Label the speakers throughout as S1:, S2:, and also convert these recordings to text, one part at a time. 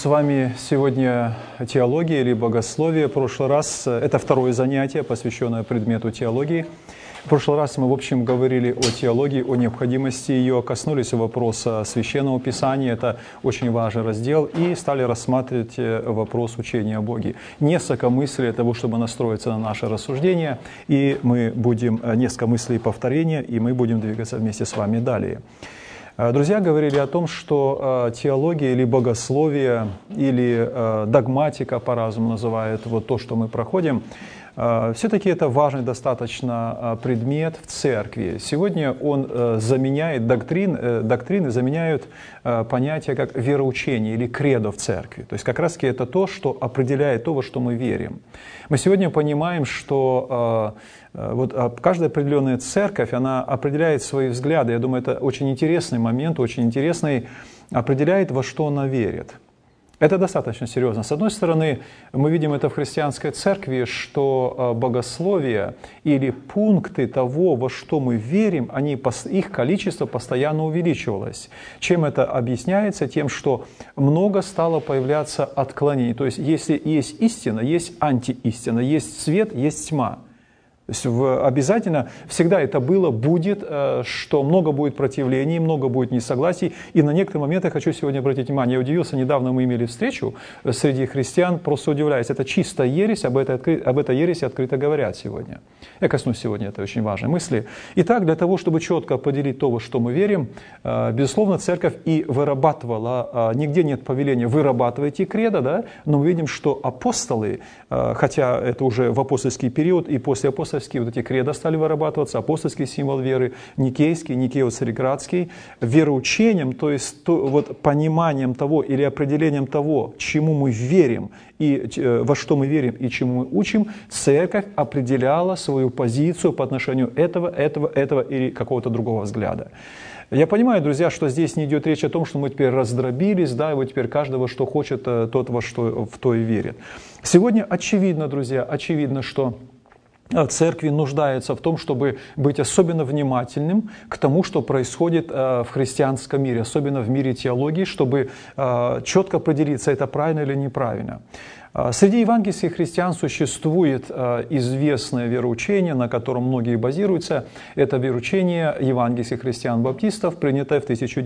S1: С вами сегодня теология или богословие. В прошлый раз, это второе занятие, посвященное предмету теологии. В прошлый раз мы, в общем, говорили о теологии, о необходимости ее, коснулись вопроса Священного Писания, это очень важный раздел, и стали рассматривать вопрос учения о Боге. Несколько мыслей для того, чтобы настроиться на наше рассуждение, и мы будем, несколько мыслей повторения, и мы будем двигаться вместе с вами далее. Друзья говорили о том, что теология или богословие, или догматика, по-разному называют вот то, что мы проходим, все-таки это важный достаточно предмет в церкви. Сегодня он заменяет доктрины заменяют понятие как вероучение или кредо в церкви. То есть как раз-таки это то, что определяет то, во что мы верим. Мы сегодня понимаем, что вот каждая определенная церковь, она определяет свои взгляды. Я думаю, это очень интересный момент, очень интересный, определяет, во что она верит. Это достаточно серьезно. С одной стороны, мы видим это в христианской церкви, что богословие или пункты того, во что мы верим, их количество постоянно увеличивалось. Чем это объясняется? Тем, что много стало появляться отклонений. То есть, если есть истина, есть антиистина, есть свет, есть тьма. То есть обязательно, всегда это было, будет, что много будет противлений, много будет несогласий. И на некоторые моменты я хочу сегодня обратить внимание. Я удивился, недавно мы имели встречу среди христиан, просто удивляюсь. Это чистая ересь, об этой ереси открыто говорят сегодня. Я коснусь сегодня этой очень важной мысли. Итак, для того, чтобы четко определить то, во что мы верим, безусловно, церковь и вырабатывала, нигде нет повеления «вырабатывайте кредо», да? Но мы видим, что апостолы, хотя это уже в апостольский период и после апостольского, вот эти кредо стали вырабатываться, апостольский символ веры, никейский, никео-цареградский, вероучением, то есть вот пониманием того или определением того, чему мы верим, и во что мы верим и чему мы учим, церковь определяла свою позицию по отношению этого или какого-то другого взгляда. Я понимаю, друзья, что здесь не идет речь о том, что мы теперь раздробились, да, и вот теперь каждого, что хочет, тот во что в то и верит. Сегодня очевидно, друзья, что церкви нуждается в том, чтобы быть особенно внимательным к тому, что происходит в христианском мире, особенно в мире теологии, чтобы четко определиться, это правильно или неправильно. Среди евангельских христиан существует известное вероучение, на котором многие базируются. Это вероучение евангельских христиан-баптистов, принятое в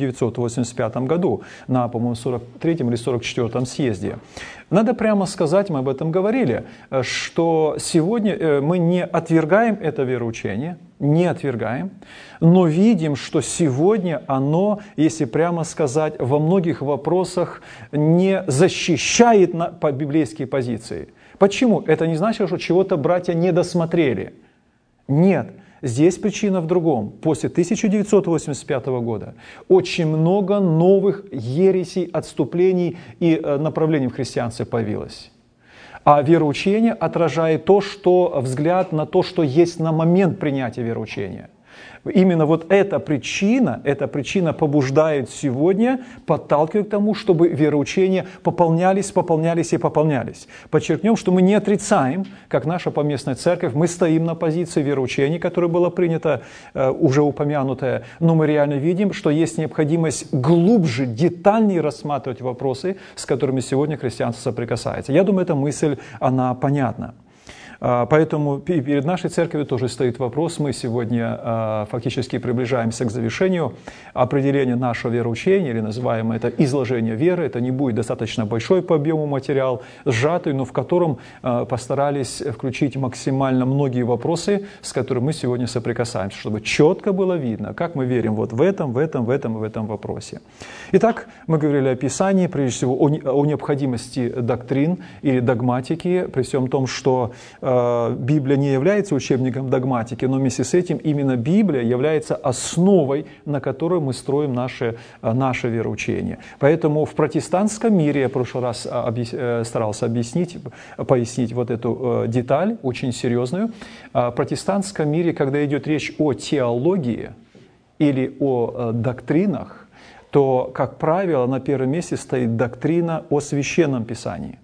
S1: 1985 году на, по-моему, 43-м или 44-м съезде. Надо прямо сказать, мы об этом говорили, что сегодня мы не отвергаем это вероучение, не отвергаем, но видим, что сегодня оно, если прямо сказать, во многих вопросах не защищает по библейские позиции. Почему? Это не значит, что чего-то братья не досмотрели. Нет. Здесь причина в другом. После 1985 года очень много новых ересей, отступлений и направлений в христианстве появилось. А вероучение отражает взгляд на то, что есть на момент принятия вероучения. Именно вот эта причина побуждает сегодня, подталкивает к тому, чтобы вероучения пополнялись. Подчеркнем, что мы не отрицаем, как наша поместная церковь, мы стоим на позиции вероучений, которое было принято, уже упомянутое, но мы реально видим, что есть необходимость глубже, детальнее рассматривать вопросы, с которыми сегодня христианство соприкасается. Я думаю, эта мысль, она понятна. Поэтому перед нашей церковью тоже стоит вопрос. Мы сегодня фактически приближаемся к завершению определения нашего вероучения, или называемое это изложение веры. Это не будет достаточно большой по объему материал, сжатый, но в котором постарались включить максимально многие вопросы, с которыми мы сегодня соприкасаемся, чтобы четко было видно, как мы верим вот в этом вопросе. Итак, мы говорили о Писании, прежде всего о необходимости доктрин или догматики, при всем том, что Библия не является учебником догматики, но вместе с этим именно Библия является основой, на которой мы строим наше вероучение. Поэтому в протестантском мире, я в прошлый раз старался пояснить вот эту деталь, очень серьезную, в протестантском мире, когда идет речь о теологии или о доктринах, то, как правило, на первом месте стоит доктрина о Священном Писании.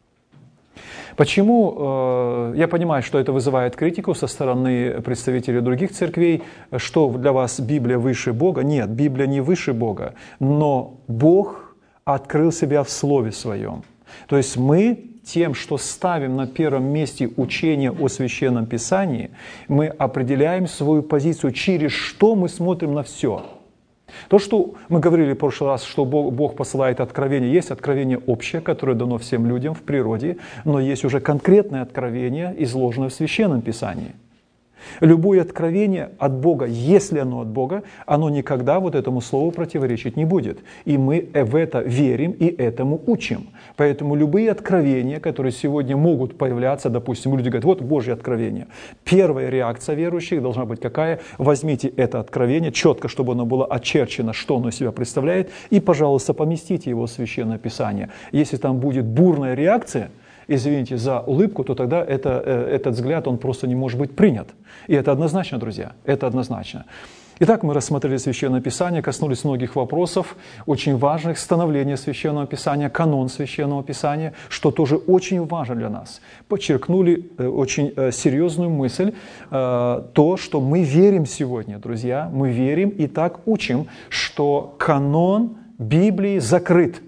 S1: Почему? Я понимаю, что это вызывает критику со стороны представителей других церквей, что для вас Библия выше Бога. Нет, Библия не выше Бога, но Бог открыл себя в Слове Своем. То есть мы тем, что ставим на первом месте учение о Священном Писании, мы определяем свою позицию, через что мы смотрим на все. То, что мы говорили в прошлый раз, что Бог посылает откровение, есть откровение общее, которое дано всем людям в природе, но есть уже конкретное откровение, изложенное в Священном Писании. Любое откровение от Бога, если оно от Бога, оно никогда вот этому слову противоречить не будет. И мы в это верим и этому учим. Поэтому любые откровения, которые сегодня могут появляться, допустим, люди говорят, вот Божье откровение. Первая реакция верующих должна быть какая? Возьмите это откровение, четко, чтобы оно было очерчено, что оно из себя представляет, и, пожалуйста, поместите его в Священное Писание. Если там будет бурная реакция, извините за улыбку, то тогда этот взгляд, он просто не может быть принят. И это однозначно, друзья, это однозначно. Итак, мы рассмотрели Священное Писание, коснулись многих вопросов, очень важных, становление Священного Писания, канон Священного Писания, что тоже очень важно для нас. Подчеркнули очень серьезную мысль, то, что мы верим сегодня, друзья, мы верим и так учим, что канон Библии закрыт.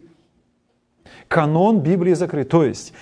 S1: Канон Библии закрыт. То есть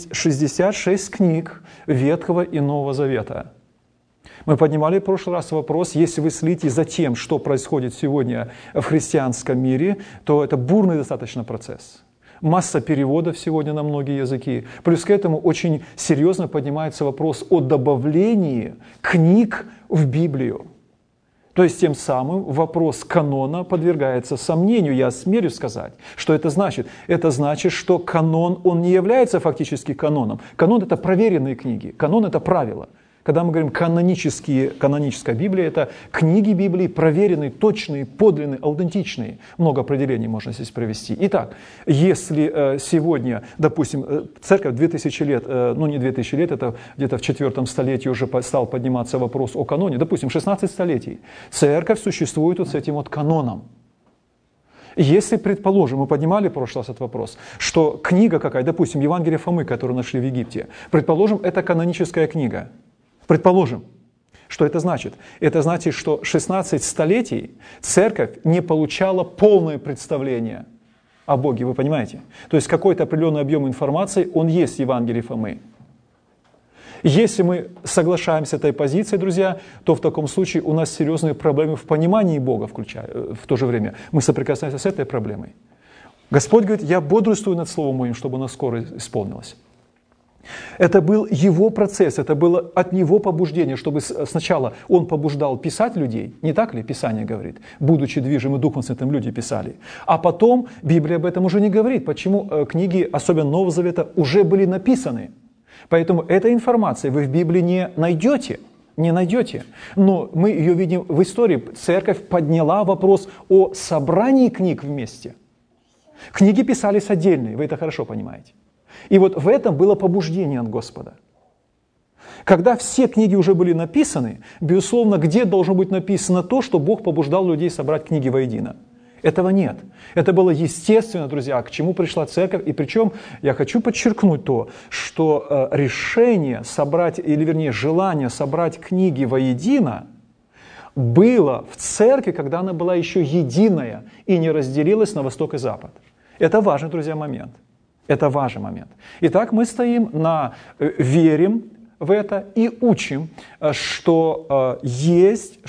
S1: 66 книг Ветхого и Нового Завета. Мы поднимали в прошлый раз вопрос, если вы следите за тем, что происходит сегодня в христианском мире, то это бурный достаточно процесс. Масса переводов сегодня на многие языки. Плюс к этому очень серьезно поднимается вопрос о добавлении книг в Библию. То есть тем самым вопрос канона подвергается сомнению. Я осмелюсь сказать, что это значит. Это значит, что канон, он не является фактически каноном. Канон – это проверенные книги. Канон – это правила. Когда мы говорим каноническая Библия, это книги Библии проверенные, точные, подлинные, аутентичные. Много определений можно здесь привести. Итак, если сегодня, допустим, церковь 2000 лет, не 2000 лет, это где-то в 4 столетии уже стал подниматься вопрос о каноне, допустим, 16 столетий, церковь существует вот с этим вот каноном. Если, предположим, мы поднимали в прошлый раз этот вопрос, что книга какая, допустим, Евангелие Фомы, которую нашли в Египте, предположим, это каноническая книга. Предположим, что это значит? Это значит, что 16 столетий церковь не получала полное представление о Боге, вы понимаете? То есть какой-то определенный объем информации, он есть в Евангелии Фомы. Если мы соглашаемся с этой позицией, друзья, то в таком случае у нас серьезные проблемы в понимании Бога, в то же время. Мы соприкасаемся с этой проблемой. Господь говорит, я бодрствую над Словом Моим, чтобы оно скоро исполнилось. Это был его процесс, это было от него побуждение, чтобы сначала он побуждал писать людей, не так ли Писание говорит, будучи движимы Духом Святым люди писали. А потом Библия об этом уже не говорит, почему книги, особенно Нового Завета, уже были написаны. Поэтому этой информации вы в Библии не найдете. Но мы ее видим в истории. Церковь подняла вопрос о собрании книг вместе. Книги писались отдельные, вы это хорошо понимаете. И вот в этом было побуждение от Господа. Когда все книги уже были написаны, безусловно, где должно быть написано то, что Бог побуждал людей собрать книги воедино? Этого нет. Это было естественно, друзья, к чему пришла церковь. И причем я хочу подчеркнуть то, что решение собрать, или вернее желание собрать книги воедино было в церкви, когда она была еще единая и не разделилась на восток и запад. Это важный, друзья, момент. Это важный момент. Итак, мы стоим верим в это и учим, что есть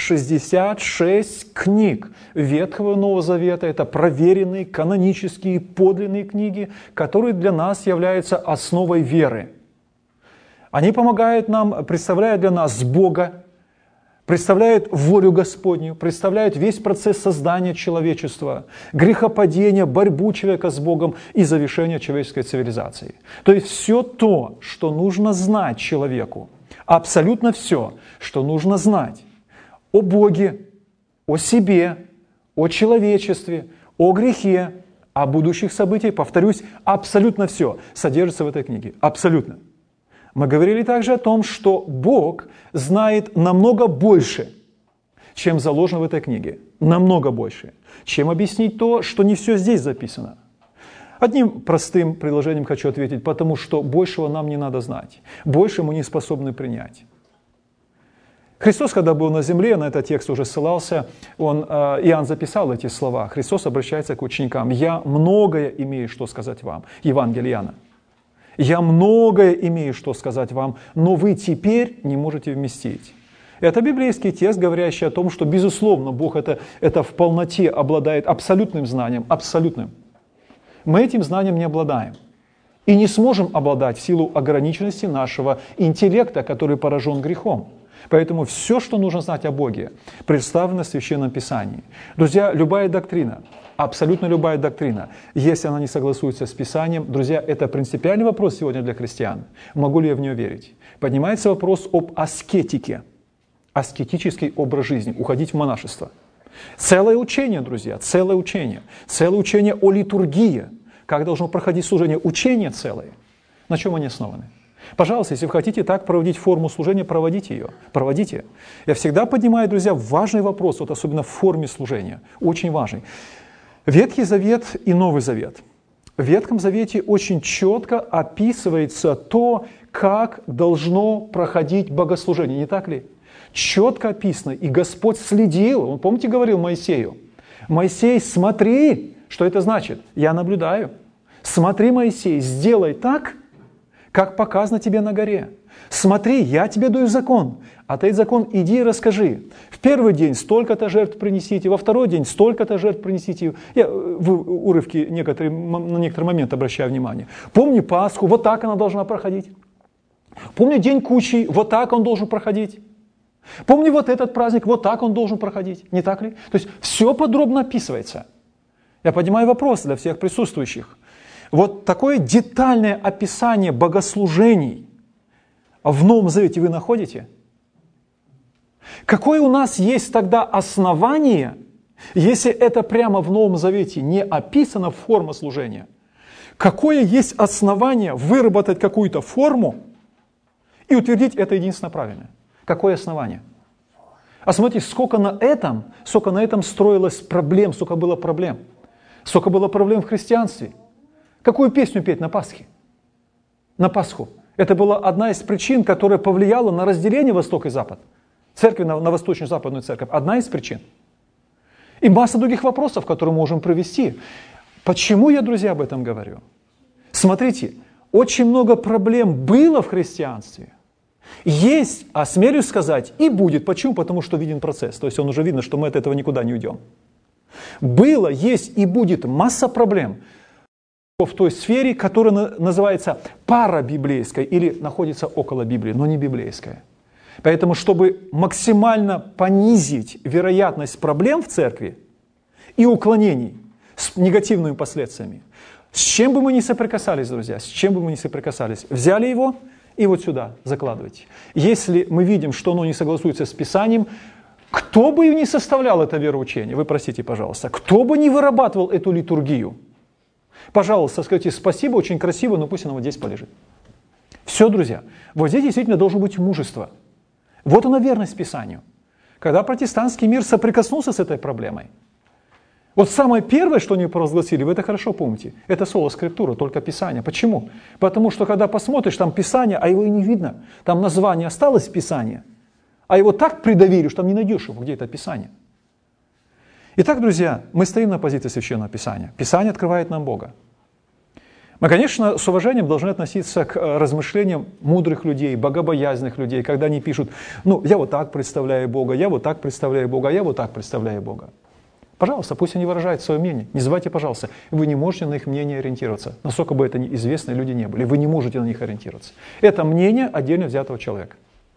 S1: 66 книг Ветхого и Нового Завета. Это проверенные, канонические, подлинные книги, которые для нас являются основой веры. Они помогают нам, представляют для нас Бога, представляют волю Господню, представляют весь процесс создания человечества, грехопадения, борьбу человека с Богом и завершение человеческой цивилизации. То есть все то, что нужно знать человеку, абсолютно все, что нужно знать о Боге, о себе, о человечестве, о грехе, о будущих событиях, повторюсь, абсолютно все содержится в этой книге. Абсолютно. Мы говорили также о том, что Бог знает намного больше, чем заложено в этой книге. Намного больше. Чем объяснить то, что не все здесь записано. Одним простым предложением хочу ответить, потому что большего нам не надо знать. Больше мы не способны принять. Христос, когда был на земле, на этот текст уже ссылался, Иоанн записал эти слова. Христос обращается к ученикам. «Я многое имею, что сказать вам». Евангелие Иоанна. «Я многое имею, что сказать вам, но вы теперь не можете вместить». Это библейский текст, говорящий о том, что, безусловно, Бог это в полноте обладает абсолютным знанием, абсолютным. Мы этим знанием не обладаем. И не сможем обладать в силу ограниченности нашего интеллекта, который поражен грехом. Поэтому все, что нужно знать о Боге, представлено в Священном Писании. Друзья, любая доктрина, абсолютно любая доктрина, если она не согласуется с Писанием, друзья, это принципиальный вопрос сегодня для христиан. Могу ли я в нее верить? Поднимается вопрос об аскетике, аскетический образ жизни, уходить в монашество. Целое учение, друзья, целое учение о литургии, как должно проходить служение, учение целое. На чем они основаны? Пожалуйста, если вы хотите так проводить форму служения, проводите ее, проводите. Я всегда поднимаю, друзья, важный вопрос, вот особенно в форме служения, очень важный. Ветхий Завет и Новый Завет. В Ветхом Завете очень четко описывается то, как должно проходить богослужение, не так ли? Четко описано, и Господь следил, он, помните, говорил Моисею, «Моисей, смотри», что это значит? Я наблюдаю. «Смотри, Моисей, сделай так, как показано тебе на горе. Смотри, я тебе даю закон, а ты закон иди и расскажи. В первый день столько-то жертв принесите, во второй день столько-то жертв принесите». Я в урывке на некоторый момент обращаю внимание. Помни Пасху, вот так она должна проходить. Помни День Кущей, вот так он должен проходить. Помни вот этот праздник, вот так он должен проходить. Не так ли? То есть все подробно описывается. Я поднимаю вопрос для всех присутствующих. Вот такое детальное описание богослужений в Новом Завете вы находите? Какое у нас есть тогда основание, если это прямо в Новом Завете не описана форма служения? Какое есть основание выработать какую-то форму и утвердить это единственно правильно? Какое основание? А смотрите, сколько на этом строилось проблем, сколько было проблем. Сколько было проблем в христианстве. Какую песню петь на Пасхе? На Пасху. Это была одна из причин, которая повлияла на разделение Восток и Запад. Церкви на Восточную и Западную церковь. Одна из причин. И масса других вопросов, которые мы можем провести. Почему я, друзья, об этом говорю? Смотрите, очень много проблем было в христианстве. Есть, осмелюсь сказать, и будет. Почему? Потому что виден процесс. То есть он уже видно, что мы от этого никуда не уйдем. Было, есть и будет масса проблем в той сфере, которая называется парабиблейской или находится около Библии, но не библейская. Поэтому, чтобы максимально понизить вероятность проблем в церкви и уклонений с негативными последствиями, с чем бы мы ни соприкасались, друзья, с чем бы мы ни соприкасались, взяли его и вот сюда закладывайте. Если мы видим, что оно не согласуется с Писанием, кто бы и не составлял это вероучение, вы простите, пожалуйста, кто бы не вырабатывал эту литургию, пожалуйста, скажите спасибо, очень красиво, но пусть оно вот здесь полежит. Все, друзья, вот здесь действительно должно быть мужество. Вот она верность Писанию. Когда протестантский мир соприкоснулся с этой проблемой, вот самое первое, что они провозгласили, вы это хорошо помните, это соло скриптура, только Писание. Почему? Потому что когда посмотришь, там Писание, а его и не видно. Там название осталось Писание, а его так придавили, что там не найдешь его, где это Писание. Итак, друзья, мы стоим на позиции Священного Писания. Писание открывает нам Бога. Мы, конечно, с уважением должны относиться к размышлениям мудрых людей, богобоязненных людей, когда они пишут, я вот так представляю Бога, я вот так представляю Бога, я вот так представляю Бога. Пожалуйста, пусть они выражают свое мнение. Не забывайте, пожалуйста, вы не можете на их мнение ориентироваться. Насколько бы это известные люди не были, вы не можете на них ориентироваться. Это мнение отдельно взятого человека.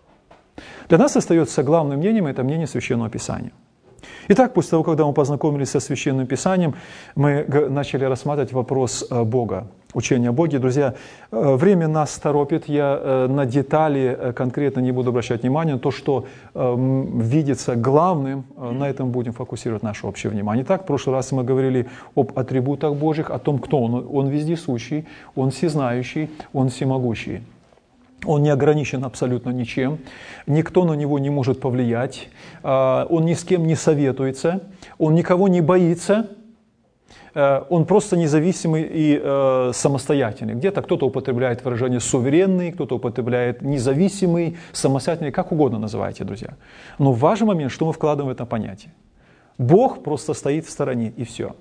S1: Для нас остается главным мнением, это мнение Священного Писания. Итак, после того, когда мы познакомились со Священным Писанием, мы начали рассматривать вопрос Бога, учения о Боге. Друзья, время нас торопит, я на детали конкретно не буду обращать внимание, но то, что видится главным, на этом будем фокусировать наше общее внимание. Итак, в прошлый раз мы говорили об атрибутах Божьих, о том, кто Он. Он вездесущий, Он всезнающий, Он всемогущий. Он не ограничен абсолютно ничем, никто на него не может повлиять, он ни с кем не советуется, он никого не боится, он просто независимый и самостоятельный. Где-то кто-то употребляет выражение суверенный, кто-то употребляет независимый, самостоятельный, как угодно называйте, друзья. Но важный момент, что мы вкладываем в это понятие. Бог просто стоит в стороне, и все.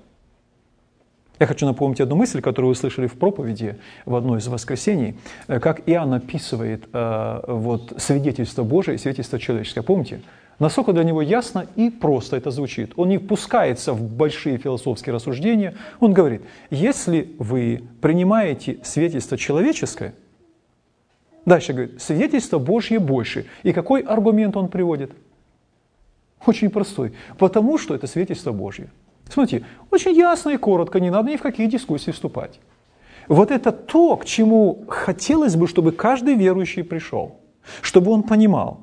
S1: Я хочу напомнить одну мысль, которую вы слышали в проповеди в одной из воскресений, как Иоанн описывает свидетельство Божие и свидетельство человеческое. Помните? Насколько для него ясно и просто это звучит. Он не впускается в большие философские рассуждения. Он говорит, если вы принимаете свидетельство человеческое, дальше говорит, свидетельство Божье больше. И какой аргумент он приводит? Очень простой. Потому что это свидетельство Божье. Смотрите, очень ясно и коротко, не надо ни в какие дискуссии вступать. Вот это то, к чему хотелось бы, чтобы каждый верующий пришел, чтобы он понимал,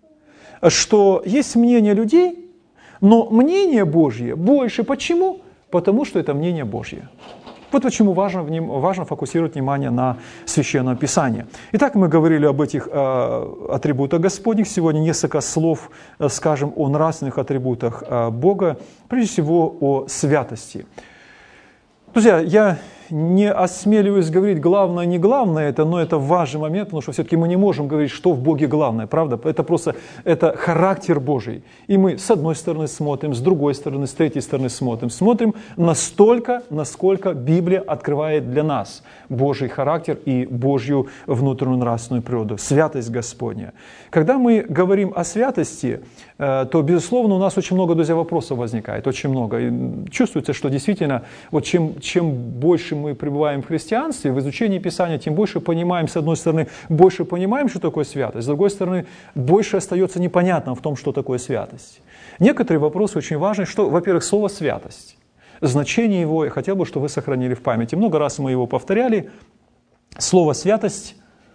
S1: что есть мнение людей, но мнение Божье больше. Почему? Потому что это мнение Божье. Вот почему важно фокусировать внимание на Священном Писании. Итак, мы говорили об этих атрибутах Господних. Сегодня несколько слов скажем о нравственных атрибутах Бога, прежде всего о святости. Друзья, я не осмеливаюсь говорить главное, не главное, но это важный момент, потому что все-таки мы не можем говорить, что в Боге главное, правда? Это характер Божий. И мы с одной стороны смотрим, с другой стороны, с третьей стороны смотрим. Смотрим настолько, насколько Библия открывает для нас Божий характер и Божью внутреннюю нравственную природу, святость Господня. Когда мы говорим о святости, то, безусловно, у нас очень много, друзья, вопросов возникает, очень много. И чувствуется, что действительно, вот чем больше мы пребываем в христианстве, в изучении Писания, тем больше понимаем, с одной стороны, больше понимаем, что такое святость, с другой стороны, больше остается непонятным в том, что такое святость. Некоторые вопросы очень важны, что, во-первых, слово «святость». Значение его я хотел бы, чтобы вы сохранили в памяти. Много раз мы его повторяли. Слово «святость»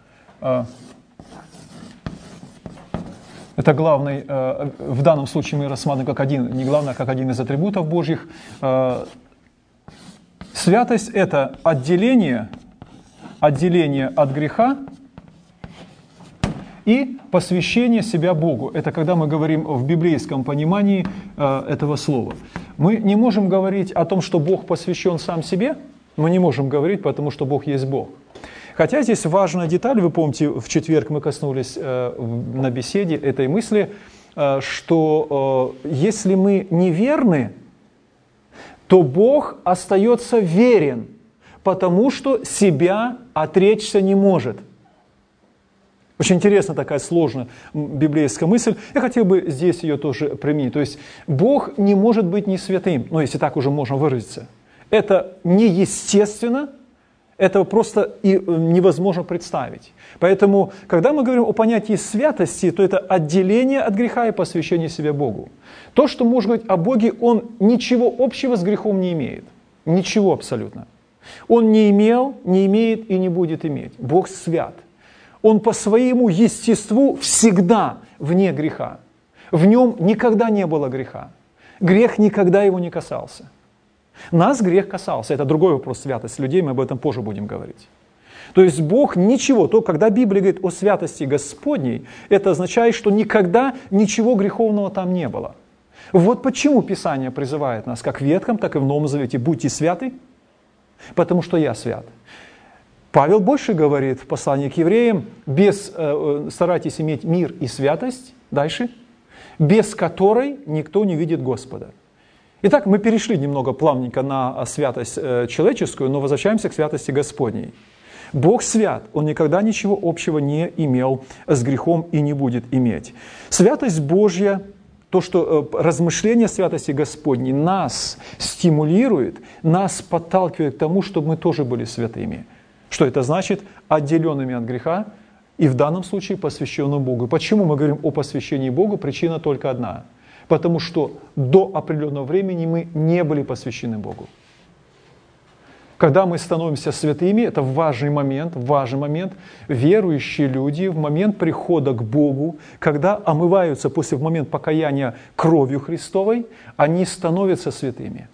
S1: это главный, в данном случае мы рассматриваем как один, не главное, как один из атрибутов Божьих. Святость – это отделение от греха и посвящение себя Богу. Это когда мы говорим в библейском понимании этого слова. Мы не можем говорить о том, что Бог посвящен сам себе, мы не можем говорить, потому что Бог есть Бог. Хотя здесь важная деталь, вы помните, в четверг мы коснулись на беседе этой мысли, что если мы неверны, то Бог остается верен, потому что себя отречься не может. Очень интересная такая сложная библейская мысль. Я хотел бы здесь ее тоже применить. То есть Бог не может быть не святым, если так уже можно выразиться. Это неестественно, это просто и невозможно представить. Поэтому, когда мы говорим о понятии святости, то это отделение от греха и посвящение себя Богу. То, что можно говорить о Боге, Он ничего общего с грехом не имеет. Ничего абсолютно. Он не имел, не имеет и не будет иметь. Бог свят. Он по своему естеству всегда вне греха. В нем никогда не было греха. Грех никогда его не касался. Нас грех касался. Это другой вопрос святости людей, мы об этом позже будем говорить. То есть Бог ничего, то когда Библия говорит о святости Господней, это означает, что никогда ничего греховного там не было. Вот почему Писание призывает нас как в Ветхом, так и в Новом Завете: будьте святы, потому что я свят. Павел больше говорит в послании к евреям: старайтесь иметь мир и святость, дальше, без которой никто не видит Господа. Итак, мы перешли немного плавненько на святость человеческую, но возвращаемся к святости Господней. Бог свят, Он никогда ничего общего не имел с грехом и не будет иметь. Святость Божья, то, что размышление святости Господней нас стимулирует, нас подталкивает к тому, чтобы мы тоже были святыми. Что это значит? Отделенными от греха и в данном случае посвященным Богу. Почему мы говорим о посвящении Богу? Причина только одна. Потому что до определенного времени мы не были посвящены Богу. Когда мы становимся святыми, это важный момент, верующие люди в момент прихода к Богу, когда омываются в момент покаяния кровью Христовой, они становятся святыми.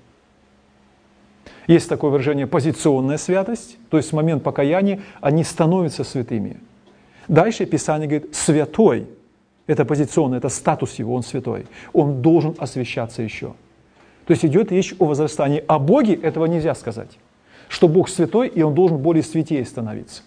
S1: Есть такое выражение позиционная святость, то есть в момент покаяния они становятся святыми. Дальше Писание говорит «святой». Это позиционно, это статус его, он святой. Он должен освящаться еще. То То есть идет речь о возрастании. О Боге этого нельзя сказать, что Бог святой, и Он должен более святее становиться.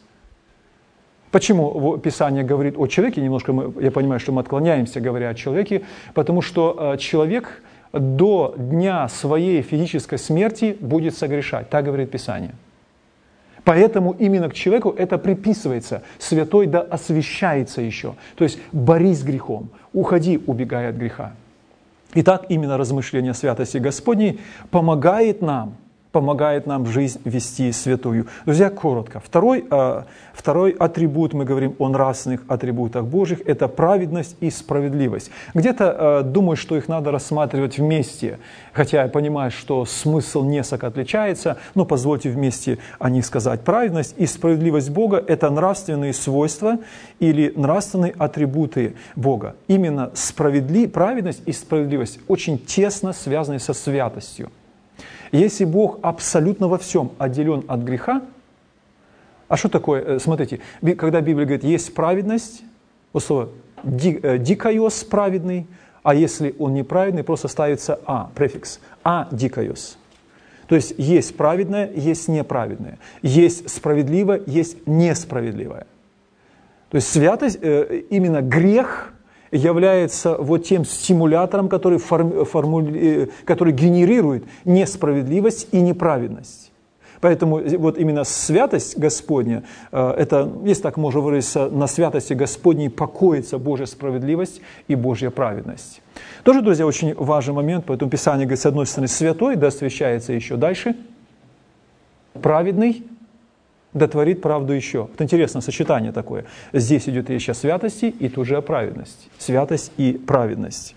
S1: Почему Писание говорит о человеке? Немножко я понимаю, что мы отклоняемся, говоря о человеке, потому что человек до дня своей физической смерти будет согрешать. Так говорит Писание. Поэтому именно к человеку это приписывается. Святой да освящается еще. То есть борись с грехом, уходи, убегая от греха. Итак, именно размышление о святости Господней помогает нам жизнь вести святую. Друзья, коротко. Второй атрибут, мы говорим о нравственных атрибутах Божьих, это праведность и справедливость. Где-то думаю, что их надо рассматривать вместе, хотя я понимаю, что смысл несколько отличается, но позвольте вместе о них сказать. Праведность и справедливость Бога – это нравственные свойства или нравственные атрибуты Бога. Именно праведность и справедливость очень тесно связаны со святостью. Если Бог абсолютно во всем отделен от греха, а что такое, смотрите, когда Библия говорит, есть праведность, вот слово дикайос праведный, а если он неправедный, просто ставится префикс, дикайос. То есть праведное, есть неправедное, есть справедливое, есть несправедливое. То есть святость, именно грех является вот тем стимулятором, который генерирует несправедливость и неправедность. Поэтому вот именно святость Господня, это, если так можно выразиться, на святости Господней покоится Божья справедливость и Божья праведность. Тоже, друзья, очень важный момент, поэтому Писание говорит, с одной стороны, святой, да освящается еще дальше, праведный, да творит правду еще. Это интересное сочетание такое. Здесь идет речь о святости и тут же о праведности. Святость и праведность.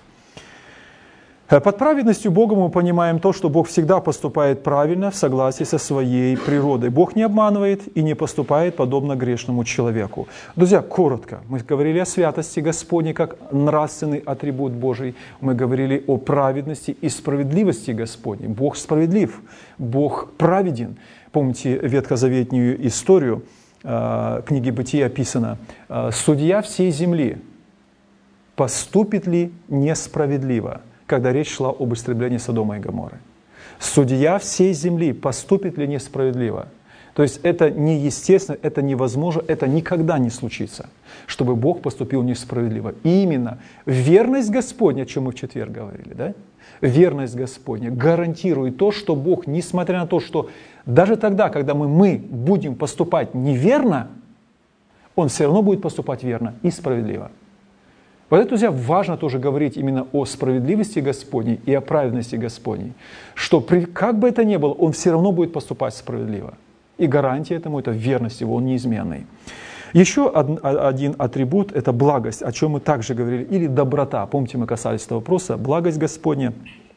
S1: Под праведностью Бога мы понимаем то, что Бог всегда поступает правильно в согласии со своей природой. Бог не обманывает и не поступает подобно грешному человеку. Друзья, коротко. Мы говорили о святости Господней как нравственный атрибут Божий. Мы говорили о праведности и справедливости Господней. Бог справедлив, Бог праведен. Помните ветхозаветную историю, книги Бытия описано, «Судья всей земли поступит ли несправедливо?» когда речь шла об истреблении Содома и Гоморры. Судья всей земли поступит ли несправедливо? То есть это неестественно, это невозможно, это никогда не случится, чтобы Бог поступил несправедливо. И именно верность Господня, о чем мы в четверг говорили, да? Верность Господня гарантирует то, что Бог, несмотря на то, что даже тогда, когда мы будем поступать неверно, Он все равно будет поступать верно и справедливо. Поэтому, друзья, важно тоже говорить именно о справедливости Господней и о праведности Господней, что как бы это ни было, Он все равно будет поступать справедливо. И гарантия этому – это верность Его, Он неизменный. Еще один атрибут – это благость, о чем мы также говорили, или доброта. Помните, мы касались этого вопроса, благость Господня.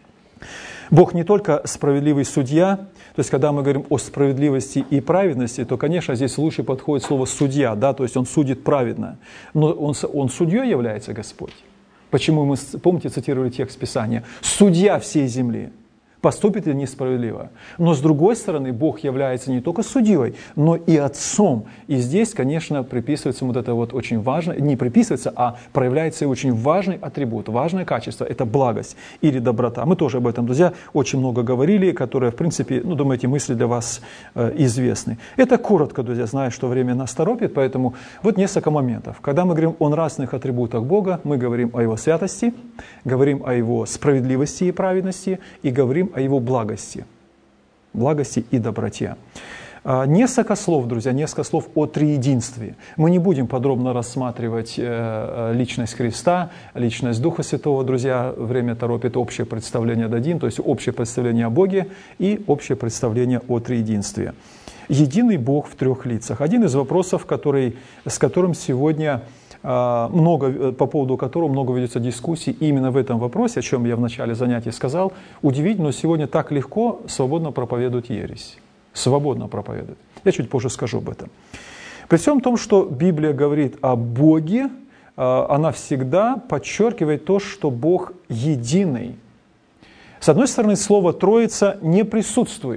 S1: Бог не только справедливый судья, то есть когда мы говорим о справедливости и праведности, то, конечно, здесь лучше подходит слово «судья», да, то есть Он судит праведно, но Он судьей является Господь. Почему мы, помните, цитировали текст Писания? «Судья всей земли поступит ли несправедливо?» Но с другой стороны, Бог является не только судьей, но и отцом. И здесь, конечно, приписывается вот это вот очень важное, не приписывается, а проявляется очень важный атрибут, важное качество – это благость или доброта. Мы тоже об этом, друзья, очень много говорили, которые, в принципе, думаю, эти мысли для вас известны. Это коротко, друзья, знаю, что время нас торопит, поэтому вот несколько моментов. Когда мы говорим о нравственных атрибутах Бога, мы говорим о Его святости, говорим о Его справедливости и праведности и говорим о Его благости и доброте. Несколько слов, друзья, несколько слов о триединстве. Мы не будем подробно рассматривать личность Христа, личность Духа Святого, друзья, время торопит, общее представление дадим, то есть общее представление о Боге и общее представление о триединстве. Единый Бог в трех лицах. Один из вопросов, с которым сегодня по поводу которого много ведется дискуссий именно в этом вопросе, о чем я в начале занятия сказал. Удивительно, но сегодня так легко свободно проповедуют ересь. Свободно проповедуют. Я чуть позже скажу об этом. При всем том, что Библия говорит о Боге, она всегда подчеркивает то, что Бог единый. С одной стороны, слово «троица» не присутствует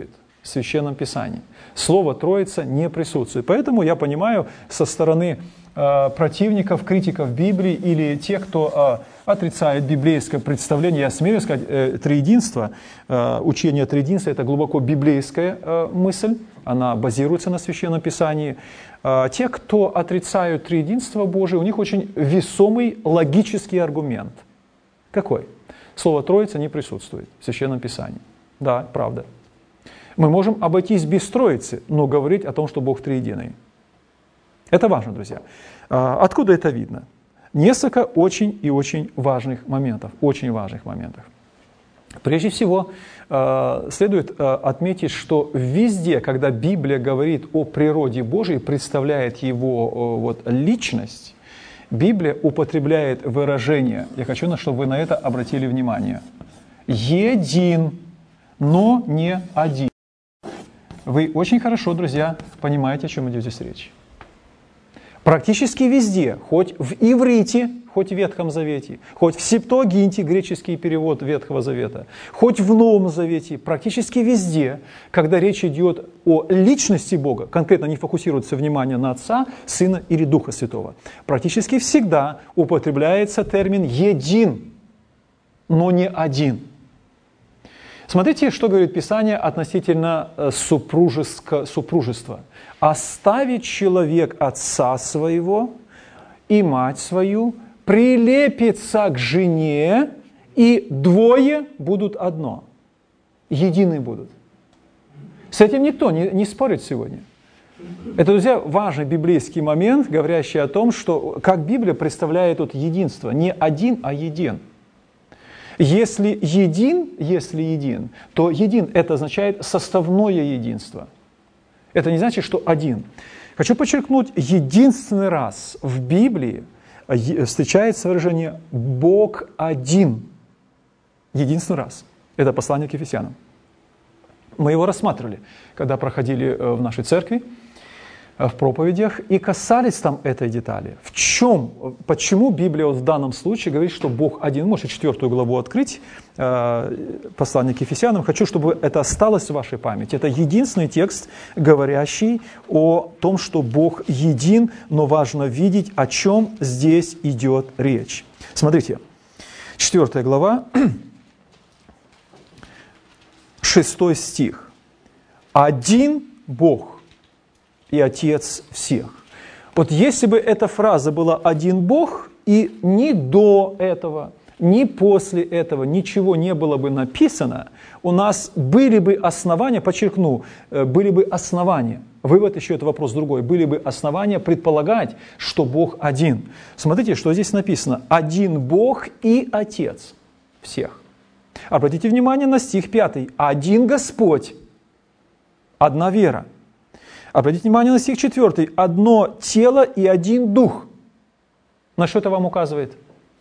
S1: в Священном Писании. Слово Троица не присутствует. Поэтому я понимаю со стороны противников, критиков Библии или тех, кто отрицает библейское представление, я смею сказать, триединство, учение триединства – это глубоко библейская мысль, она базируется на Священном Писании. Те, кто отрицают триединство Божие, у них очень весомый логический аргумент. Какой? Слово Троица не присутствует в Священном Писании. Да, правда. Мы можем обойтись без Троицы, но говорить о том, что Бог триединый. Это важно, друзья. Откуда это видно? Несколько очень и очень важных моментов. Очень важных моментов. Прежде всего, следует отметить, что везде, когда Библия говорит о природе Божией, представляет Его личность, Библия употребляет выражение, я хочу, чтобы вы на это обратили внимание, «един, но не один». Вы очень хорошо, друзья, понимаете, о чем идет здесь речь. Практически везде, хоть в иврите, хоть в Ветхом Завете, хоть в Септуагинте, греческий перевод Ветхого Завета, хоть в Новом Завете, практически везде, когда речь идет о личности Бога, конкретно не фокусируется внимание на Отца, Сына или Духа Святого, практически всегда употребляется термин «един», но не «один». Смотрите, что говорит Писание относительно супружества. «Оставит человек отца своего и мать свою, прилепится к жене, и двое будут одно». Едины будут. С этим никто не спорит сегодня. Это, друзья, важный библейский момент, говорящий о том, что как Библия представляет тут единство. Не один, а един. Если един, то един – это означает составное единство. Это не значит, что один. Хочу подчеркнуть, единственный раз в Библии встречается выражение «Бог один». Единственный раз. Это послание к Ефесянам. Мы его рассматривали, когда проходили в нашей церкви, в проповедях, и касались там этой детали. Почему Библия в данном случае говорит, что Бог один? Можете 4 главу открыть, послание к Ефесянам. Хочу, чтобы это осталось в вашей памяти. Это единственный текст, говорящий о том, что Бог един, но важно видеть, о чем здесь идет речь. Смотрите, 4 глава, 6 стих. «Один Бог и Отец всех». Вот если бы эта фраза была «один Бог», и ни до этого, ни после этого ничего не было бы написано, у нас были бы основания, подчеркну, были бы основания, вывод еще это вопрос другой, были бы основания предполагать, что Бог один. Смотрите, что здесь написано: «Один Бог и Отец всех». Обратите внимание на стих 5. «Один Господь, одна вера». Обратите внимание на стих 4. «Одно тело и один дух». На что это вам указывает?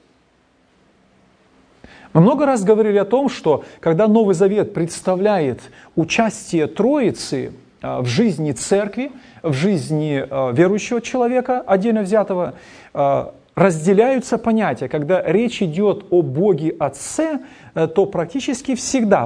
S1: Мы много раз говорили о том, что когда Новый Завет представляет участие Троицы в жизни церкви, в жизни верующего человека, отдельно взятого, разделяются понятия. Когда речь идет о Боге Отце, то практически всегда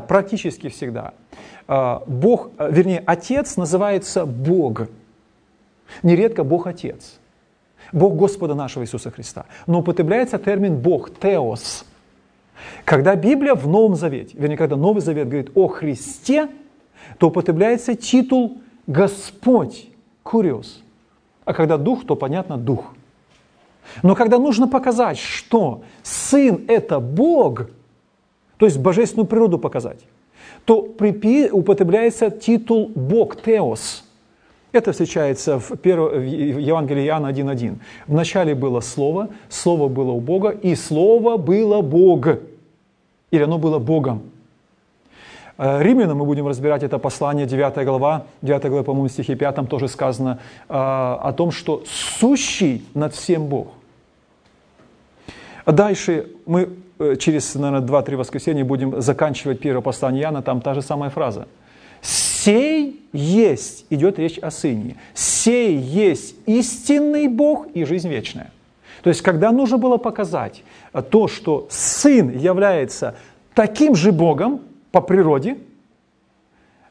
S1: Бог, вернее, Отец называется Бог. Нередко Бог Отец. Бог Господа нашего Иисуса Христа. Но употребляется термин Бог, Теос. Когда Библия в Новом Завете, вернее, когда Новый Завет говорит о Христе, то употребляется титул Господь, Куриос. А когда Дух, то, понятно, Дух. Но когда нужно показать, что Сын – это Бог, то есть божественную природу показать, то употребляется титул Бог, Теос. Это встречается в Евангелии Иоанна 1.1. Вначале было Слово, Слово было у Бога, и Слово было Бог. Или оно было Богом. Римлянам мы будем разбирать это послание, 9 глава, по-моему, в стихе 5 там тоже сказано о том, что сущий над всем Бог. Дальше мы через, наверное, 2-3 воскресенья будем заканчивать первое послание Иоанна, там та же самая фраза. «Сей есть», идет речь о Сыне, «сей есть истинный Бог и жизнь вечная». То есть, когда нужно было показать то, что Сын является таким же Богом по природе,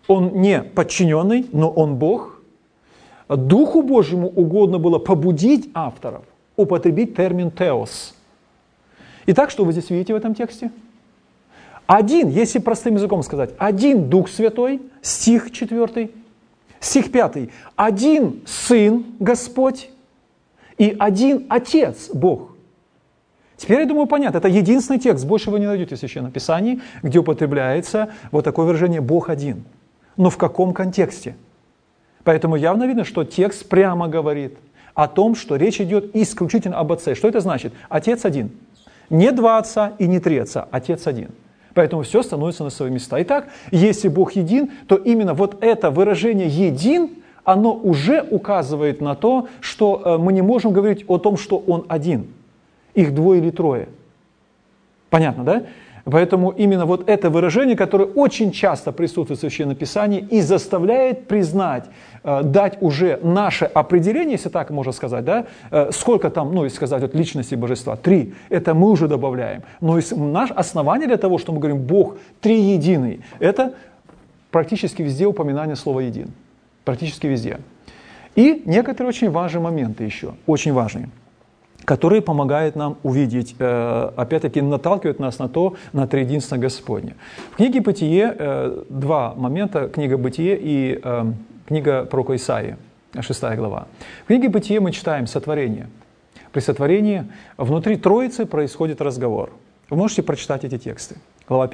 S1: Он не подчиненный, но Он Бог. Духу Божьему угодно было побудить авторов употребить термин «теос». Итак, что вы здесь видите в этом тексте? Один, если простым языком сказать, один Дух Святой, стих 4, стих 5, один Сын Господь и один Отец Бог. Теперь, я думаю, понятно, это единственный текст, больше вы не найдете в Священном Писании, где употребляется вот такое выражение «Бог один». Но в каком контексте? Поэтому явно видно, что текст прямо говорит о том, что речь идет исключительно об Отце. Что это значит? Отец один. Не два Отца и не три Отца, Отец один. Поэтому все становится на свои места. Итак, если Бог един, то именно вот это выражение «един», оно уже указывает на то, что мы не можем говорить о том, что Он один. Их двое или трое. Понятно, да? Поэтому именно вот это выражение, которое очень часто присутствует в Священном Писании и заставляет признать, дать уже наше определение, если так можно сказать, да? Сколько там, ну, если сказать, вот личности Божества, 3, это мы уже добавляем. Но наше основание для того, что мы говорим «Бог триединый», это практически везде упоминание слова «един». Практически везде. И некоторые очень важные моменты еще, очень важные, которые помогают нам увидеть, опять-таки наталкивают нас на то, на триединство Господне. В книге «Бытие» два момента, книга «Бытие» и книга пророка Исаии, 6 глава. В книге «Бытие» мы читаем сотворение. При сотворении внутри Троицы происходит разговор. Вы можете прочитать эти тексты. Глава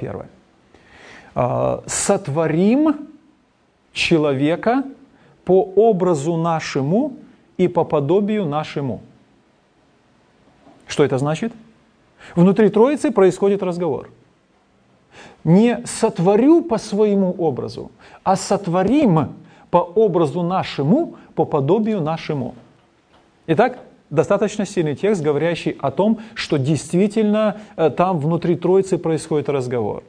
S1: 1. «Сотворим человека по образу нашему и по подобию нашему». Что это значит? Внутри Троицы происходит разговор. Не сотворю по своему образу, а сотворим по образу нашему, по подобию нашему. Итак, достаточно сильный текст, говорящий о том, что действительно там внутри Троицы происходит разговор.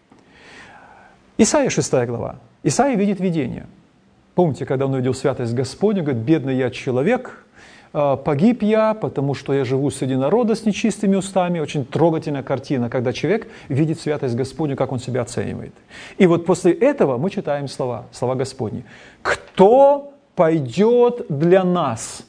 S1: Исайя 6 глава. Исайя видит видение. Помните, когда он увидел святость Господню, говорит: «Бедный я человек, погиб я, потому что я живу среди народа с нечистыми устами». Очень трогательная картина, когда человек видит святость Господню, как он себя оценивает. И вот после этого мы читаем слова Господни. «Кто пойдет для нас?»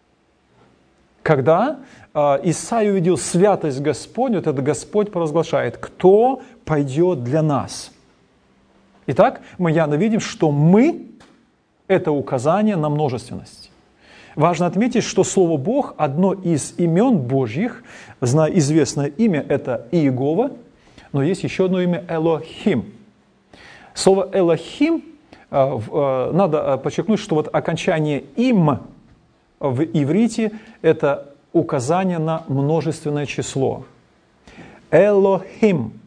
S1: Когда Исаия увидел святость Господню, этот Господь провозглашает: «Кто пойдет для нас?» Итак, мы явно видим, что мы – это указание на множественность. Важно отметить, что слово «Бог» – одно из имен Божьих. Известное имя – это Иегова, но есть еще одно имя – Элохим. Слово «Элохим», надо подчеркнуть, что вот окончание «им» в иврите – это указание на множественное число. Элохим.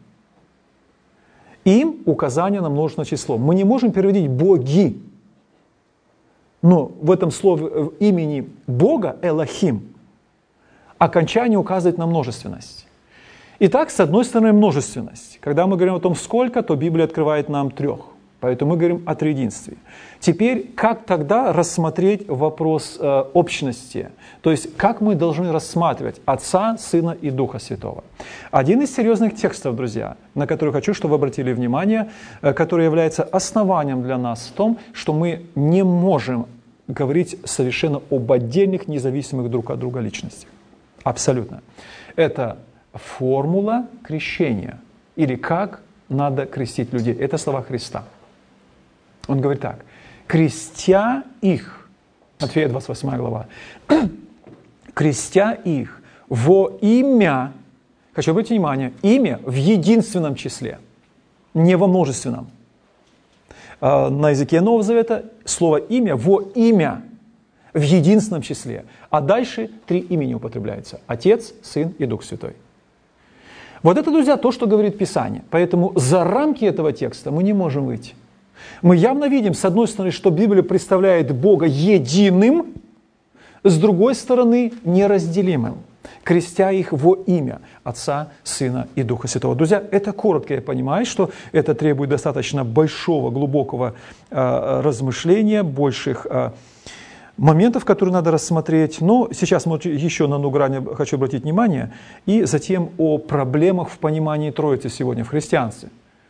S1: Им указание на множественное число. Мы не можем переводить «боги», но в этом слове имени Бога, Элохим, окончание указывает на множественность. Итак, с одной стороны, множественность. Когда мы говорим о том, сколько, то Библия открывает нам 3. Поэтому мы говорим о триединстве. Теперь, как тогда рассмотреть вопрос общности? То есть, как мы должны рассматривать Отца, Сына и Духа Святого? Один из серьезных текстов, друзья, на который хочу, чтобы вы обратили внимание, который является основанием для нас в том, что мы не можем говорить совершенно об отдельных, независимых друг от друга личностях. Абсолютно. Это формула крещения. Или как надо крестить людей. Это слова Христа. Он говорит так: крестя их, Матфея 28 глава, крестя их во имя, хочу обратить внимание, имя в единственном числе, не во множественном. На языке Нового Завета слово имя во имя в единственном числе, а дальше 3 имени употребляются: Отец, Сын и Дух Святой. Вот это, друзья, то, что говорит Писание. Поэтому за рамки этого текста мы не можем выйти. Мы явно видим, с одной стороны, что Библия представляет Бога единым, с другой стороны, неразделимым, крестя их во имя Отца, Сына и Духа Святого. Друзья, это коротко, я понимаю, что это требует достаточно большого, глубокого размышления, больших моментов, которые надо рассмотреть. Но сейчас еще на одну грань хочу обратить внимание, и затем о проблемах в понимании Троицы сегодня в христианстве.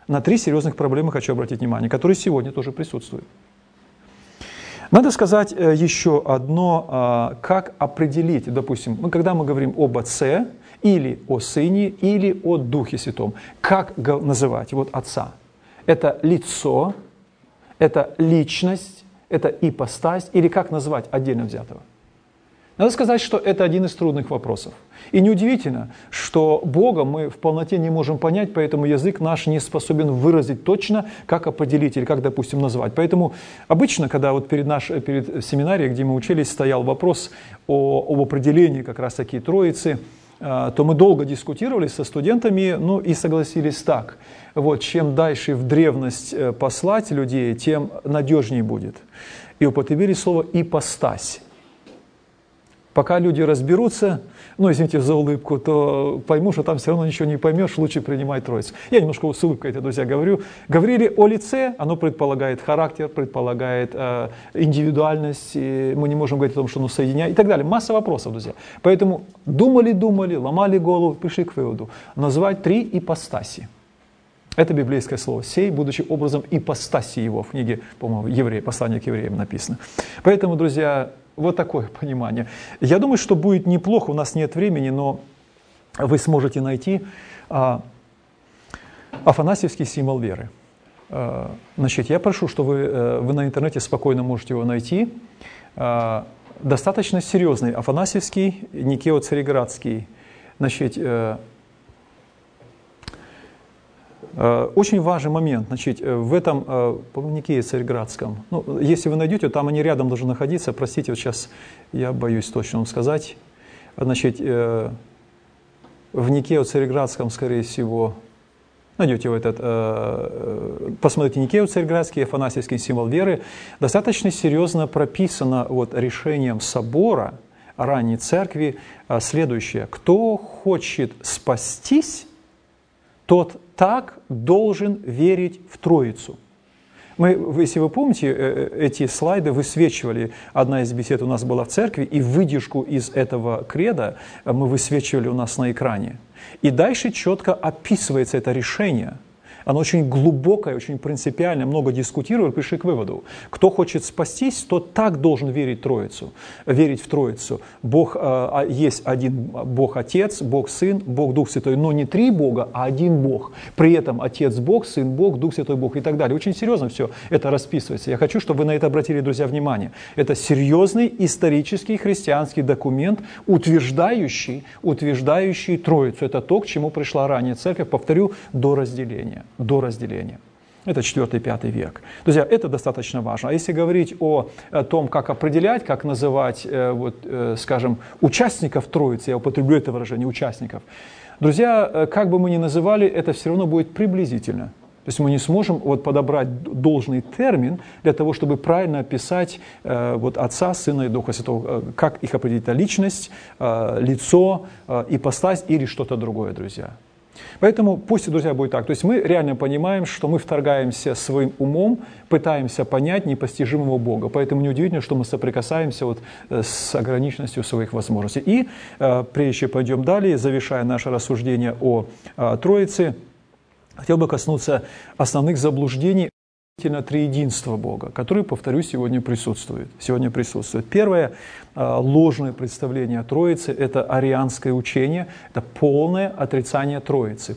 S1: На 3 серьезных проблемы хочу обратить внимание, которые сегодня тоже присутствуют. Надо сказать еще одно, как определить, допустим, когда мы говорим об Отце, или о Сыне, или о Духе Святом. Как называть вот Отца? Это лицо, это личность, это ипостась, или как назвать отдельно взятого? Надо сказать, что это один из трудных вопросов. И неудивительно, что Бога мы в полноте не можем понять, поэтому язык наш не способен выразить точно, как определить или как, допустим, назвать. Поэтому обычно, когда вот перед семинарией, где мы учились, стоял вопрос об определении как раз-таки Троицы, то мы долго дискутировали со студентами, и согласились так. Вот, чем дальше в древность послать людей, тем надежнее будет. И употребили слово «ипостась». Пока люди разберутся, извините за улыбку, то пойму, что там все равно ничего не поймешь, лучше принимай Троицу. Я немножко с улыбкой это, друзья, говорю. Говорили о лице, оно предполагает характер, предполагает индивидуальность, мы не можем говорить о том, что оно соединяет и так далее. Масса вопросов, друзья. Поэтому думали, ломали голову, пришли к выводу. Назвать 3 ипостаси. Это библейское слово. «Сей, будучи образом ипостаси его». В книге, по-моему, «Евреи», послание к евреям написано. Поэтому, друзья, вот такое понимание. Я думаю, что будет неплохо, у нас нет времени, но вы сможете найти афанасьевский символ веры. Значит, я прошу, что вы на интернете спокойно можете его найти. Достаточно серьезный афанасьевский, Никео-Цареградский. Значит, очень важный момент, значит, в этом, по-моему, Никее-Цареградском, если вы найдете, там они рядом должны находиться, простите, вот сейчас я боюсь точно вам сказать, значит, в Никее-Цареградском, скорее всего, найдете посмотрите Никео-Цареградский, афанасьевский символ веры, достаточно серьезно прописано вот решением собора ранней церкви следующее: кто хочет спастись, тот так должен верить в Троицу. Если вы помните, эти слайды высвечивали, одна из бесед у нас была в церкви, и выдержку из этого креда мы высвечивали у нас на экране. И дальше четко описывается это решение. Оно очень глубокое, очень принципиальное, много дискутировали, пришли к выводу. Кто хочет спастись, тот так должен верить в Троицу. Бог есть один Бог Отец, Бог Сын, Бог Дух Святой. Но не 3 Бога, а один Бог. При этом Отец Бог, Сын Бог, Дух Святой Бог и так далее. Очень серьезно все это расписывается. Я хочу, чтобы вы на это обратили, друзья, внимание. Это серьезный исторический христианский документ, утверждающий Троицу. Это то, к чему пришла ранняя церковь, повторю, до разделения. Это 4-5 век. Друзья, это достаточно важно. А если говорить о том, как определять, как называть, скажем, участников Троицы, я употреблю это выражение, участников, друзья, как бы мы ни называли, это все равно будет приблизительно. То есть мы не сможем подобрать должный термин для того, чтобы правильно описать Отца, Сына и Духа Святого, как их определить: личность, лицо, ипостась или что-то другое, друзья. Поэтому пусть, друзья, будет так. То есть мы реально понимаем, что мы вторгаемся своим умом, пытаемся понять непостижимого Бога. Поэтому неудивительно, что мы соприкасаемся с ограниченностью своих возможностей. И прежде чем пойдем далее, завершая наше рассуждение о Троице, хотел бы коснуться основных заблуждений относительно триединства Бога, которые, повторюсь, сегодня присутствуют. Первое ложное представление о Троице – это арианское учение, это полное отрицание Троицы,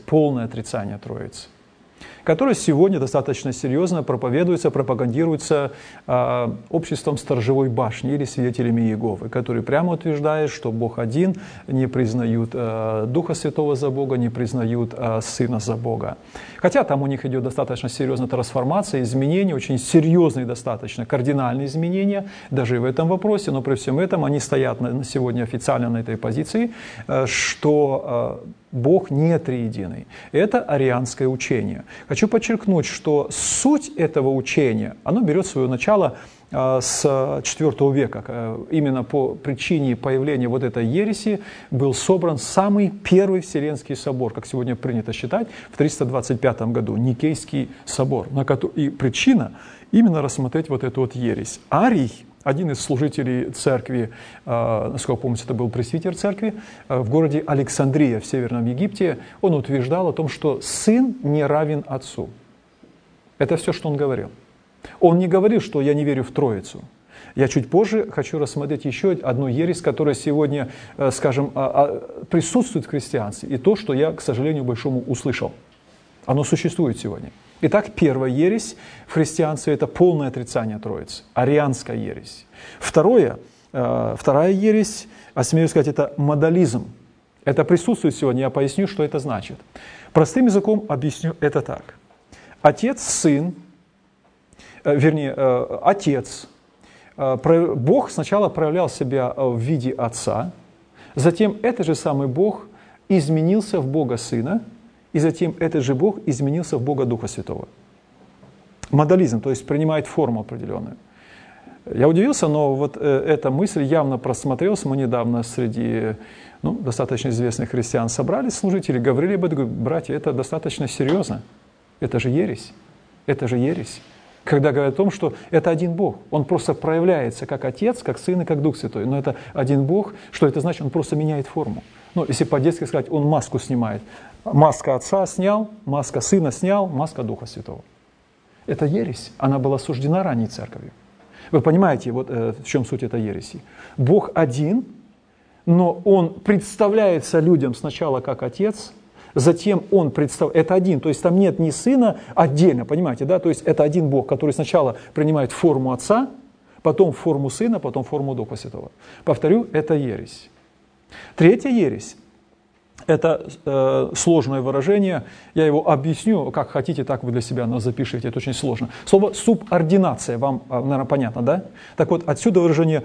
S1: которое сегодня достаточно серьезно проповедуется, пропагандируется обществом Сторожевой башни или свидетелями Иеговы, которые прямо утверждают, что Бог один, не признают Духа Святого за Бога, не признают Сына за Бога. Хотя там у них идет достаточно серьезная трансформация, изменения, очень серьезные достаточно, кардинальные изменения, даже и в этом вопросе, но при всем этом они стоят на сегодня официально на этой позиции, что Бог не триединый. Это арианское учение. Хочу подчеркнуть, что суть этого учения, оно берет свое начало с IV века. Именно по причине появления этой ереси был собран самый первый Вселенский собор, как сегодня принято считать, в 325 году, Никейский собор. И причина именно рассмотреть эту ересь. Арий один из служителей церкви, насколько помню, это был пресвитер церкви, в городе Александрия в Северном Египте, он утверждал о том, что сын не равен отцу. Это все, что он говорил. Он не говорил, что я не верю в Троицу. Я чуть позже хочу рассмотреть еще одну ересь, которая сегодня, скажем, присутствует в христианстве. И то, что я, к сожалению, большому услышал. Оно существует сегодня. Итак, первая ересь в христианстве – это полное отрицание Троицы, арианская ересь. Вторая ересь, осмеюсь сказать, это модализм. Это присутствует сегодня, я поясню, что это значит. Простым языком объясню это так. Отец, Бог сначала проявлял себя в виде Отца, затем этот же самый Бог изменился в Бога Сына, и затем этот же Бог изменился в Бога Духа Святого. Модализм, то есть принимает форму определенную. Я удивился, но вот эта мысль явно просмотрелась. Мы недавно среди достаточно известных христиан собрались, служители, говорили об этом, говорю, братья, это достаточно серьезно. Это же ересь. Это же ересь. Когда говорят о том, что это один Бог. Он просто проявляется как Отец, как Сын и как Дух Святой. Но это один Бог. Что это значит? Он просто меняет форму. Если по-детски сказать, он маску снимает. Маска Отца снял, маска Сына снял, маска Духа Святого. Это ересь. Она была осуждена ранней церковью. Вы понимаете, вот в чем суть этой ереси? Бог один, но Он представляется людям сначала как Отец, затем Он представляет, это один, то есть там нет ни Сына отдельно, понимаете, да? То есть это один Бог, который сначала принимает форму Отца, потом форму Сына, потом форму Духа Святого. Повторю, это ересь. Третья ересь – это сложное выражение, я его объясню, как хотите, так вы для себя запишите, это очень сложно. Слово «субординация», вам, наверное, понятно, да? Так вот, отсюда выражение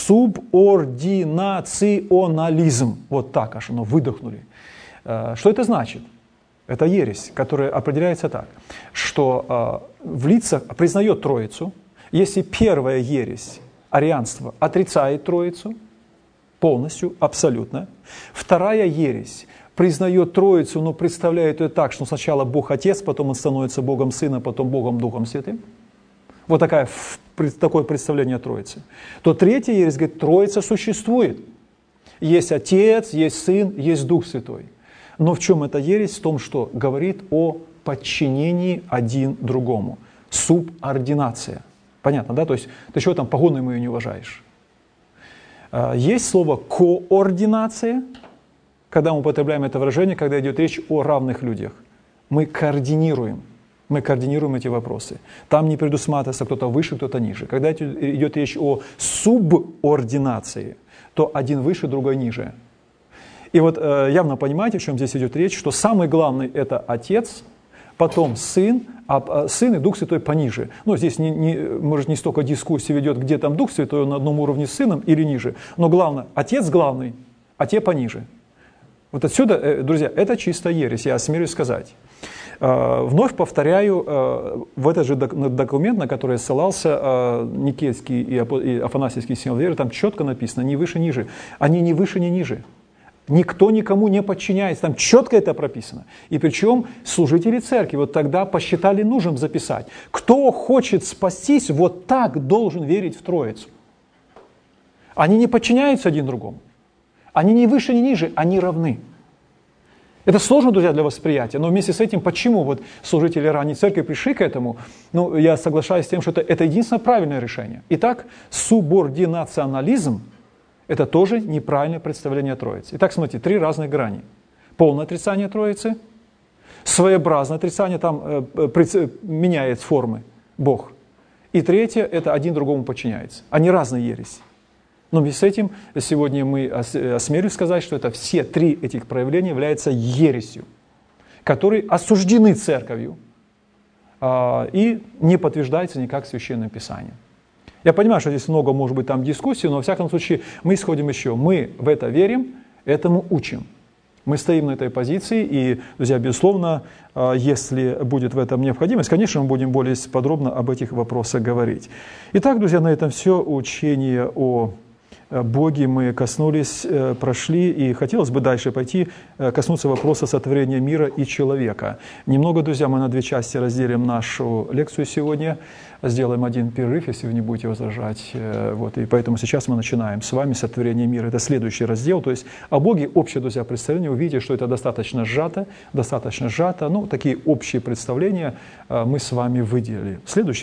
S1: «субординационализм». Вот так аж оно, выдохнули. Что это значит? Это ересь, которая определяется так, что в лицах признает Троицу, если первая ересь, арианство, отрицает Троицу полностью, абсолютно, вторая ересь признает Троицу, но представляет ее так, что сначала Бог Отец, потом Он становится Богом Сына, потом Богом Духом Святым. Вот такое представление о Троице. То третья ересь говорит, Троица существует. Есть Отец, есть Сын, есть Дух Святой. Но в чем эта ересь? В том, что говорит о подчинении один другому. Субординация. Понятно, да? То есть ты чего там погоной мою не уважаешь? Есть слово координация, когда мы употребляем это выражение, когда идет речь о равных людях. Мы координируем эти вопросы. Там не предусматривается кто-то выше, кто-то ниже. Когда идет речь о субординации, то один выше, другой ниже. И вот явно понимаете, в чем здесь идет речь, что самый главный – это Отец, потом Сын, а Сын и Дух Святой пониже. Здесь может не столько дискуссии ведет, где там Дух Святой, он на одном уровне с Сыном или ниже, но главное, Отец главный, а те пониже. Вот отсюда, друзья, это чистая ересь, я осмелюсь сказать. Вновь повторяю, в этот же документ, на который я ссылался, Никейский и Афанасийский символ веры, там четко написано, ни выше, ниже. Они ни выше, ни ниже. Никто никому не подчиняется, там четко это прописано. И причем служители церкви вот тогда посчитали нужным записать. Кто хочет спастись, вот так должен верить в Троицу. Они не подчиняются один другому. Они ни выше, ни ниже, они равны. Это сложно, друзья, для восприятия, но вместе с этим, почему вот служители ранней церкви пришли к этому, я соглашаюсь с тем, что это единственное правильное решение. Итак, субординационализм – это тоже неправильное представление о Троице. Итак, смотрите, 3 разных грани. Полное отрицание Троицы, своеобразное отрицание, там меняет формы Бог. И третье – это один другому подчиняется. Они разные ереси. Но вместе с этим сегодня мы осмелюсь сказать, что это все 3 этих проявления являются ересью, которые осуждены церковью и не подтверждаются никак Священным Писанием. Я понимаю, что здесь много, может быть, там дискуссий, но, во всяком случае, мы исходим еще. Мы в это верим, этому учим. Мы стоим на этой позиции, и, друзья, безусловно, если будет в этом необходимость, конечно, мы будем более подробно об этих вопросах говорить. Итак, друзья, на этом все. Учение о Боги мы коснулись, прошли, и хотелось бы дальше пойти, коснуться вопроса сотворения мира и человека. Немного, друзья, мы на две части разделим нашу лекцию сегодня, сделаем один перерыв, если вы не будете возражать. Вот, и поэтому сейчас мы начинаем с вами сотворение мира. Это следующий раздел, то есть о Боге общее, друзья, представление. Вы видите, что это достаточно сжато, ну, такие общие представления мы с вами выделили. Следующий